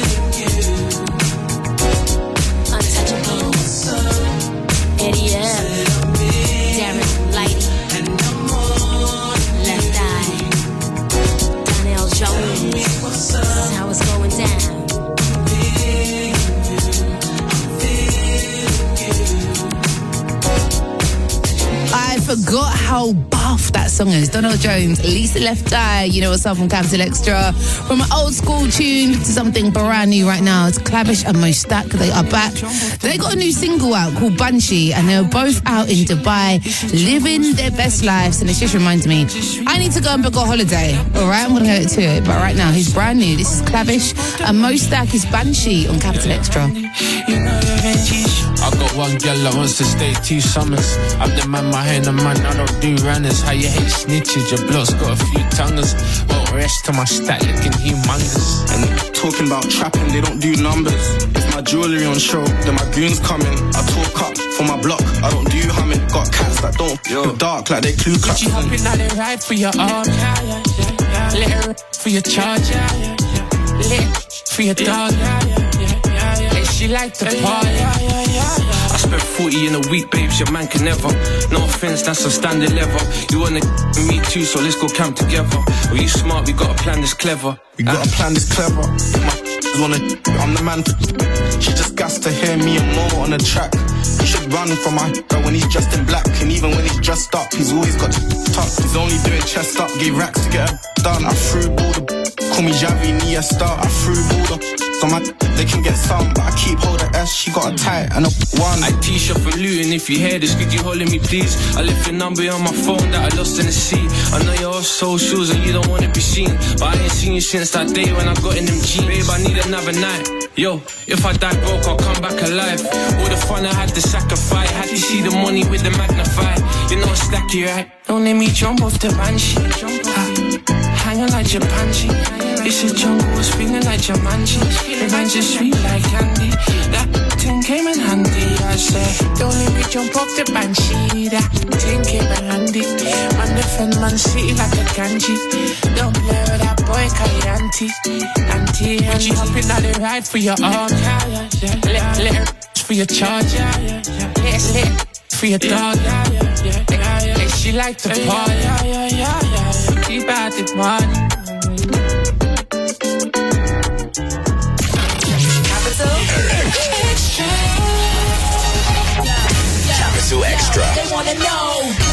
forgot how buff that song is. Donald Jones, Lisa Left Eye, you know what's up on Capital Extra. From an old school tune to something brand new right now. It's Clavish and Mo Stack. They are back. They got a new single out called Banshee, and they were both out in Dubai living their best lives. And it just reminds me, I need to go and book a holiday. All right, I'm going to go to it. But right now, he's brand new. This is Clavish and Mo Stack is Banshee on Capital Extra. I got one girl that wants to stay 2 summers. I'm the man, my hand, the man, I don't do runners. How you hate snitches, your blood's got a few tongues. Won't rest till my stack looking humongous. And talking about trapping, they don't do numbers. If my jewellery on show, then my goons coming. I talk up for my block, I don't do humming. Got cats that don't go dark like they clue clap. She hopping out the ride for your arm, let her for your charge, let her for your dog, and she like the party. I spent 40 in a week, babes, your man can never. No offense, that's a standard level. You wanna with me too, so let's go camp together. Well, you smart, we got a plan that's clever. We got a plan that's clever. My wanna, I'm the man. She just gas to hear me and more on the track. He should run from my when he's dressed in black. And even when he's dressed up, he's always got tuck. He's only doing chest up, gave racks to get her done. I threw all the call me Javi Niesta. I threw all the so my they can get some, but I keep hold of S. She got a tight and a one. I T-shirt for looting. If you hear this, could you hold me please? I left your number on my phone that I lost in the sea. I know you're off socials and you don't wanna be seen, but I ain't seen you since that day when I got in them jeans. Babe, I need another night. Yo, if I die broke, I'll come back alive. All the fun I had to sacrifice, had to see the money with the magnify. You know it's stacky, right? Don't let me jump off the banshee. Hanging like Japanji. It's a jungle, spinning like Jumanji. The vines are sweet like candy. That thing came in handy, I said. Don't let me jump off the banshee. That thing came in handy. Man defend Man City like a Ganji. Don't play with that boy, call auntie. Auntie, and she hopping on the ride for your arm. Let her for your charge. Let's hit for your dog. And she like the party. Keep out the party. Capital Extra. They wanna know.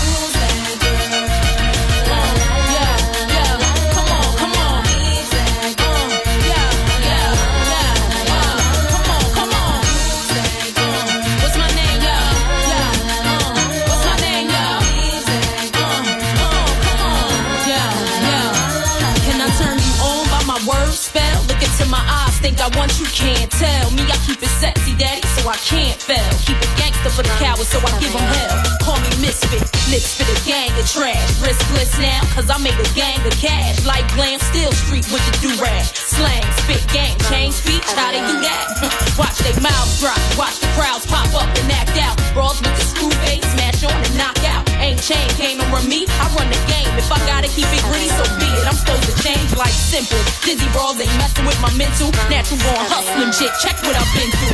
Think I want you, can't tell me I keep it sexy, daddy, so I can't fail. Keep it gangster for the cowards, so I give them hell. Call me misfit, lips for the gang of trash. Riskless now, cause I make a gang of cash. Like glam, still street with the do-rag. Slang, spit, gang, change speech, how they do that? Watch they mouths drop, watch the crowds pop up and act out. Brawls with the screw face, smash on and knock out. Ain't chain, can't run me, I run the game. If I gotta keep it gritty, so be it. I'm supposed to change like simple. Dizzy brawls ain't messing with my mental. Natural born hustling chick, check what I've been through.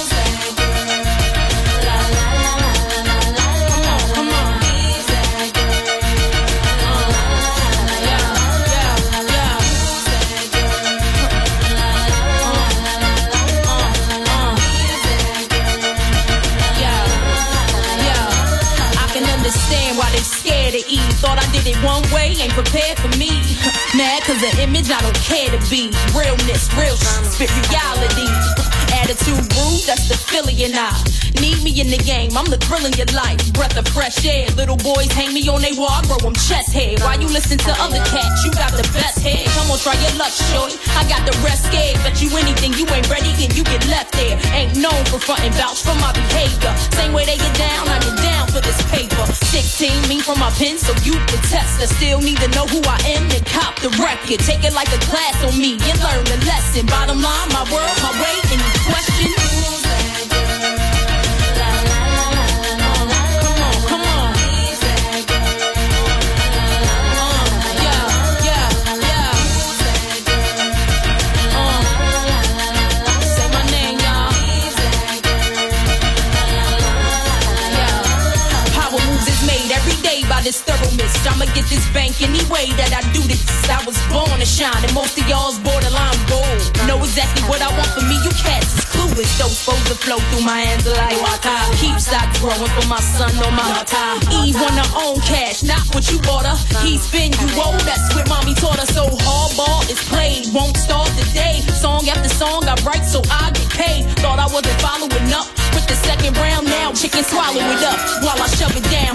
Why they scared to eat? Thought I did it one way, ain't prepared for me. Mad cause the image I don't care to be. Realness, real spit reality. Attitude rude, that's the Philly and I. Need me in the game, I'm the thrill in your life. Breath of fresh air, little boys hang me on they wall, I grow them chest hair. Why you listen to other cats? You got the best hair. Come on, try your luck, shorty. I got the rest scared. Bet you anything, you ain't ready and you get left there. Ain't known for frontin' vouch for my behavior. Same way they get down, I get down for this paper. 16, me from my pen, so you can test. I still need to know who I am and cop the record. Take it like a class on me and learn the lesson. Bottom line, my world, my way, any question? Every day by this thorough mist. I'ma get this bank any way that I do this. I was born to shine, and most of y'all's borderline bold. Know exactly what I want for me, you cats is clueless. Those foes that flow through my hands like water. Keep stock growing for my son on my time. Eve want her own cash, not what you bought her. He spin you old, that's what mommy taught her. So hardball is played, won't start today. Song after song I write so I get paid. Thought I wasn't following up with the second round, now chicken swallow it up while I shove it down.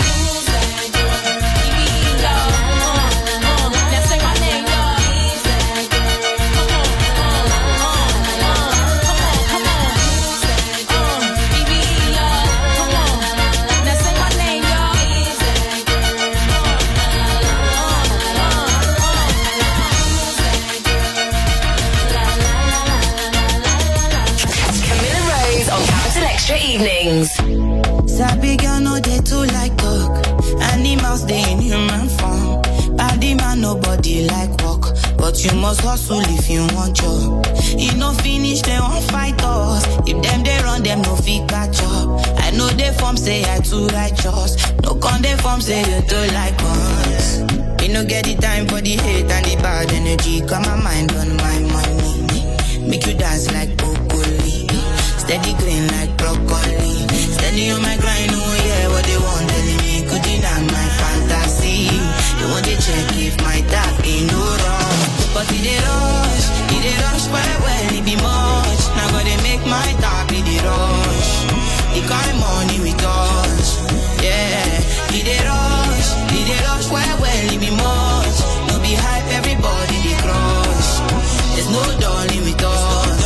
Evenings. Sabi girl no dey too like talk. Animals dey in human form. Body man nobody like walk, but you must hustle if you want job. You no finish they won't fight us. If them they run them no fit catch up. I know they form say I too righteous. No con they form say you too like us. We no get the time for the hate and the bad energy. Got my mind on my money. Make you dance like broccoli. Steady green like broccoli. Steady on my grind, oh yeah, what they want telling me. Could deny my fantasy. They want to check if my tap ain't no wrong. But it they rush well, it be much. Now gotta make my tap in the rush. The kind of money we touch, yeah. It they rush well, it be much. No be hype, everybody they crush. There's no darling with us.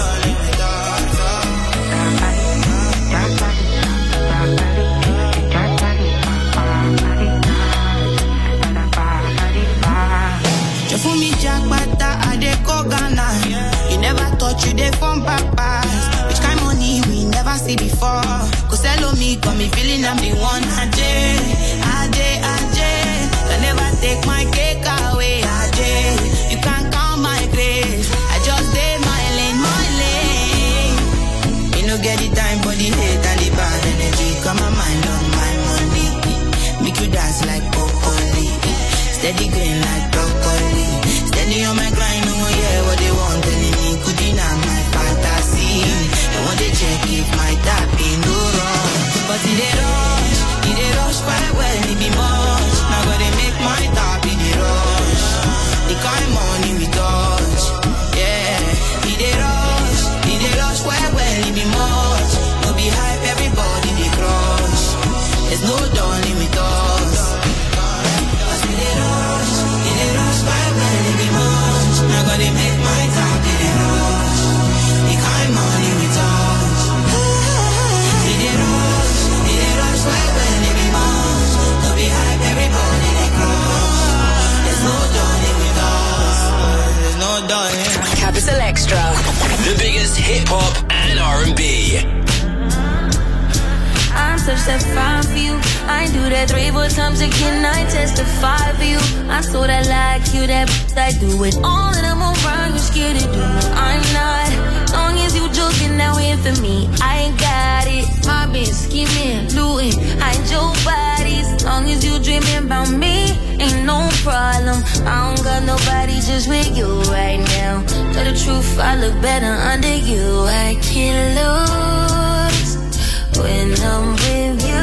For me, Jack Bata, I dey go Ghana. You never thought you dey from papas. Which kind money we never see before? Cause hello me, got me feeling I'm the one. Ajay. Can never take my cake away, Ajay. You can't count my grace. I just did my lane. You no get the time for the hate and the bad energy. Got my mind on my money. Make you dance like broccoli. Steady green like broccoli. Steady on my grind, oh yeah, what they want telling me. Could deny my fantasy. They want to check if my tap ain't no wrong. But it they rush quite well, it be much. Now gotta make my tap in the rush. The kind of money we touch, yeah. It they rush quite well, it be much. No be hype, everybody they crush. There's no darling with us. Now gotta make my top in the rush. The kind money we touch. It rush right when it be much. No be hype, everybody they crush. There's no darling with us. There's no darling. Capital Extra. The biggest hip hop and R&B. I'm such that fine for you. I do that 3-4 times again. I testify for you. I'm so that like you, that I do it all and I'm around. You scared to do. I'm not. Long as you joking, now in for me. I ain't got it. Mobbing, scheming, looting. Hide your bodies. Long as you dreaming about me, ain't no problem. I don't got nobody just with you right now. Tell the truth, I look better under you. I can't lose when I'm with you.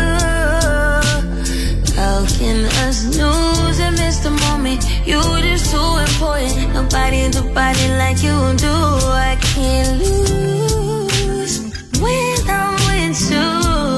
How can us lose and miss the moment? You just too important. Nobody do body like you do. I can't lose when I'm with you.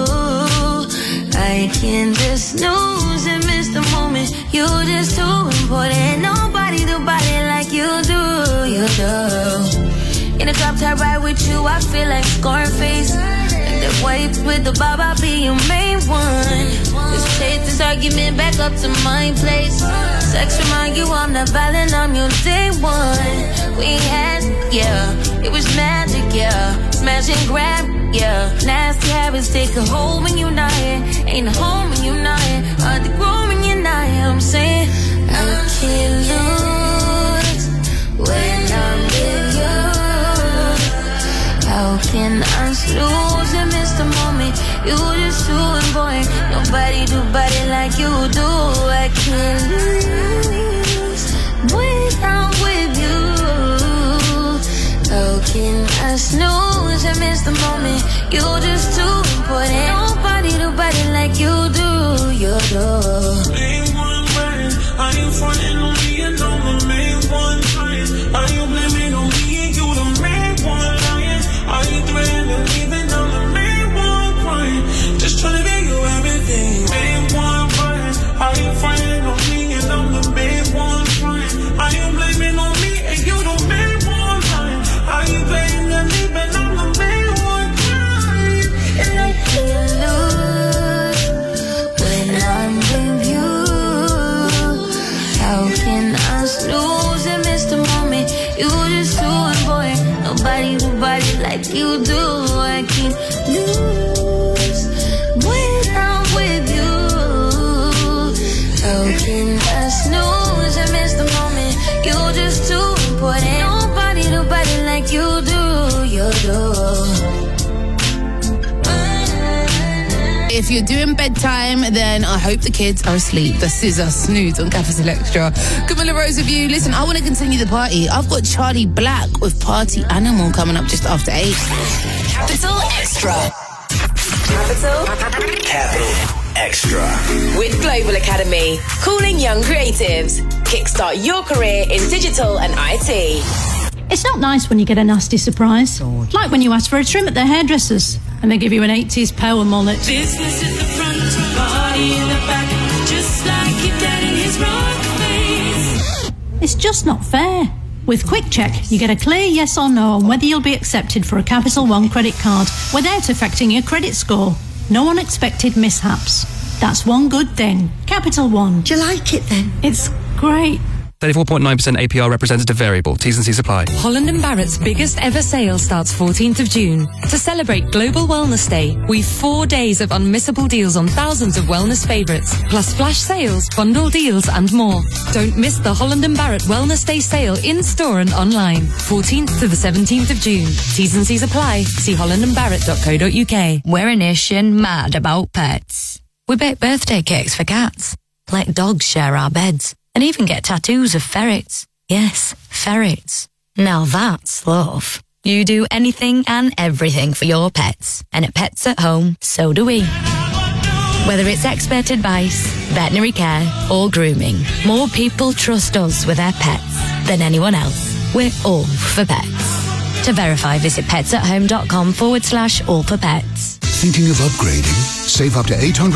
I can't just lose and miss the moment. You just too important. Nobody do body like you do. You do. In a drop top ride with you, I feel like Scarface. That white with the bob, I'll be your main one. Let's take this argument back up to my place. Sex remind you I'm not violent, I'm your day one. We had, yeah, it was magic, yeah. Smash and grab, yeah. Nasty habits take a hold when you're not here. Ain't a home when you're not here. Hard to grow when you're not here. I'm saying I can't lose when I'm with you. How can I lose and miss the moment? You just too important. nobody do body like you do. I can't lose when I'm with you. How can I snooze and miss the moment? You're just too important. Nobody do body like you do. You do. Main one right. Are you fronting on me and I'm the main one trying? Are you blaming on me and you the main one lying? Are you threatening and leaving? I'm the main one crying. Just trying to make you everything. Main one right. Are you fronting on me and I'm the main one trying? Are you blaming on me and you the main one lying? Are you playing and leaving? I'm the main one crying. And I can't lose when I'm with you. How can I snooze and miss the moment? You just too important. Nobody do body like you do. I can't lose when I'm with you. How can I snooze and miss the moment? You just too important. Nobody do body like you do. You do. If you're doing bedtime, then I hope the kids are asleep. This is a snooze on Capital Extra. Camilla Rose of you. Listen, I want to continue the party. I've got Charlie Black with Party Animal coming up just after 8. Capital Extra. Capital Extra. With Global Academy, calling young creatives. Kickstart your career in digital and IT. It's not nice when you get a nasty surprise. Like when you ask for a trim at the hairdressers and they give you an 80s power mullet. Business at the front, party in the back, just like your dad in his rock face. It's just not fair. With Quick Check, you get a clear yes or no on whether you'll be accepted for a Capital One credit card without affecting your credit score. No unexpected mishaps. That's one good thing. Capital One. Do you like it then? It's great. 34.9% APR representative variable. T's and C's apply. Holland & Barrett's biggest ever sale starts 14th of June. To celebrate Global Wellness Day, we've 4 days of unmissable deals on thousands of wellness favourites, plus flash sales, bundle deals and more. Don't miss the Holland & Barrett Wellness Day sale in-store and online. 14th to the 17th of June. T's and C's apply. See hollandandbarrett.co.uk. We're a nation mad about pets. We bake birthday cakes for cats, let dogs share our beds, and even get tattoos of ferrets. Yes, ferrets. Now that's love. You do anything and everything for your pets. And at Pets at Home, so do we. Whether it's expert advice, veterinary care, or grooming, more people trust us with their pets than anyone else. We're all for pets. To verify, visit petsathome.com/all for pets. Thinking of upgrading? Save up to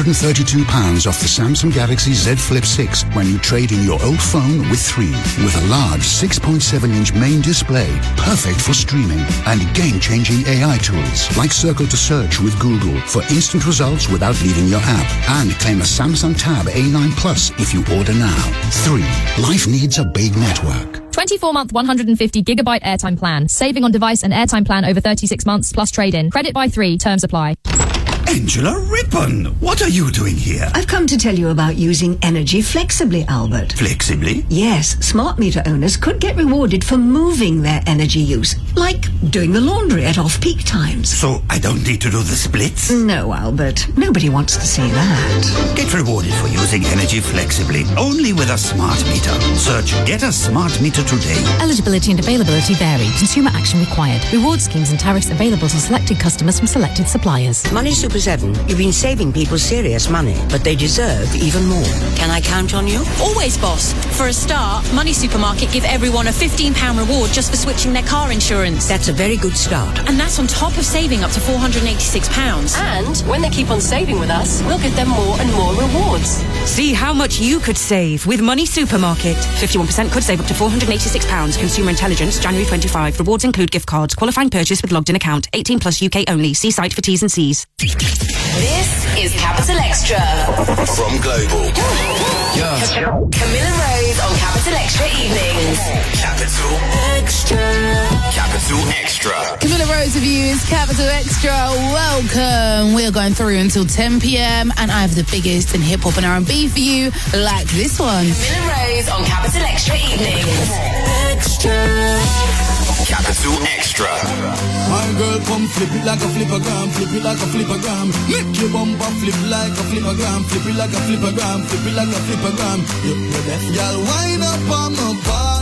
£832 off the Samsung Galaxy Z Flip 6 when you trade in your old phone with 3. With a large 6.7-inch main display, perfect for streaming, and game-changing AI tools like Circle to Search with Google for instant results without leaving your app. And claim a Samsung Tab A9 Plus if you order now. 3. Life needs a big network. 24-month 150GB airtime plan. Saving on device and airtime plan over 36 months plus trade-in. Credit by 3. Terms apply. Angela Rippon, what are you doing here? I've come to tell you about using energy flexibly, Albert. Flexibly? Yes, smart meter owners could get rewarded for moving their energy use, like doing the laundry at off-peak times. So I don't need to do the splits? No, Albert. Nobody wants to see that. Get rewarded for using energy flexibly, only with a smart meter. Search Get a Smart Meter today. Eligibility and availability vary. Consumer action required. Reward schemes and tariffs available to selected customers from selected suppliers. Money Super 7, you've been saving people serious money, but they deserve even more. Can I count on you? Always, boss. For a start, Money Supermarket give everyone a £15 reward just for switching their car insurance. That's a very good start. And that's on top of saving up to £486. And when they keep on saving with us, we'll give them more and more rewards. See how much you could save with Money Supermarket. 51% could save up to £486. Consumer Intelligence, January 25. Rewards include gift cards. Qualifying purchase with logged in account. 18 plus UK only. See site for T's and C's. This is Capital Extra. From Global. Camilla Rose on Capital Extra Evenings. Capital Extra. Capital Extra. Camilla Rose of you is Capital Extra. Welcome. We're going through until 10 p.m. and I have the biggest in hip hop and R&B for you, like this one. Camilla Rose on Capital Extra Evenings. Extra. Capital Extra. My girl, come flip it like a flippergram, flip it like a flippergram. Make your bumper flip like a flippergram, flip it like a flippergram, flip it like a flippergram. You deaf, girl, wind up on my bar.